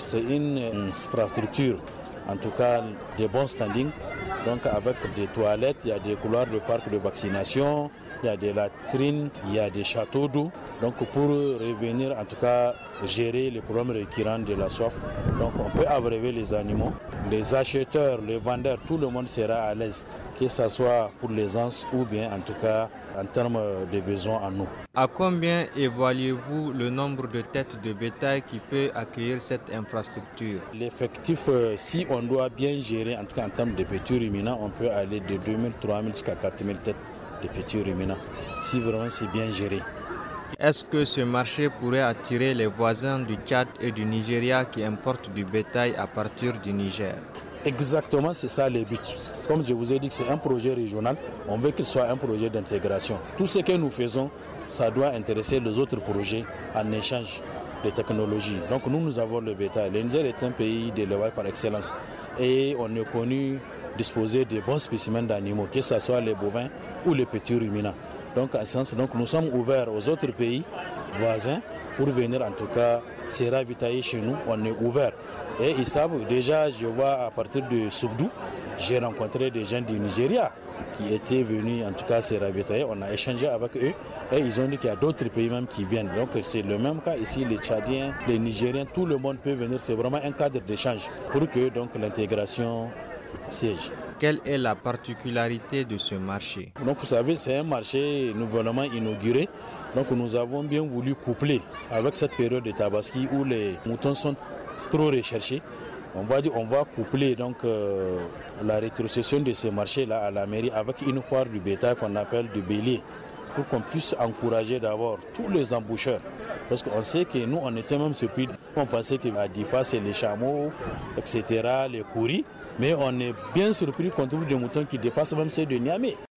c'est une infrastructure, en tout cas de bon standing. Donc avec des toilettes, il y a des couloirs de parc de vaccination, il y a des latrines, il y a des châteaux d'eau. Donc pour revenir, en tout cas, gérer les problèmes récurrents de la soif. Donc on peut abreuver les animaux. Les acheteurs, les vendeurs, tout le monde sera à l'aise, que ce soit pour l'aisance ou bien en tout cas en termes de besoins en eau. À combien évaluez-vous le nombre de têtes de bétail qui peut accueillir cette infrastructure? L'effectif, si on doit bien gérer, en tout cas en termes de petits ruminants, on peut aller de 2000, 3000 jusqu'à 4000 têtes de petits ruminants, si vraiment c'est bien géré. Est-ce que ce marché pourrait attirer les voisins du Tchad et du Nigeria qui importent du bétail à partir du Niger? Exactement, c'est ça le but. Comme je vous ai dit que c'est un projet régional, on veut qu'il soit un projet d'intégration. Tout ce que nous faisons, ça doit intéresser les autres projets en échange de technologies. Donc nous avons le bétail. Le Niger est un pays d'élevage par excellence et on est connu disposer de bons spécimens d'animaux, que ce soit les bovins ou les petits ruminants. Donc, en ce sens, nous sommes ouverts aux autres pays voisins pour venir en tout cas se ravitailler chez nous. On est ouvert. Et ils savent, déjà, je vois à partir de Soubdou, j'ai rencontré des gens du Nigeria qui étaient venus en tout cas se ravitailler. On a échangé avec eux et ils ont dit qu'il y a d'autres pays même qui viennent. Donc c'est le même cas ici, les Tchadiens, les Nigériens, tout le monde peut venir. C'est vraiment un cadre d'échange pour que donc l'intégration siège. Quelle est la particularité de ce marché? Donc vous savez, c'est un marché nouvellement inauguré. Donc nous avons bien voulu coupler avec cette période de Tabaski où les moutons sont trop recherchés. On va coupler donc la rétrocession de ces marchés-là à la mairie avec une foire du bétail qu'on appelle du bélier, pour qu'on puisse encourager d'abord tous les emboucheurs. Parce qu'on sait que nous, on était même surpris. On pensait qu'à Difa, c'est les chameaux, etc., les kouris. Mais on est bien surpris qu'on trouve des moutons qui dépassent même ceux de Niamey.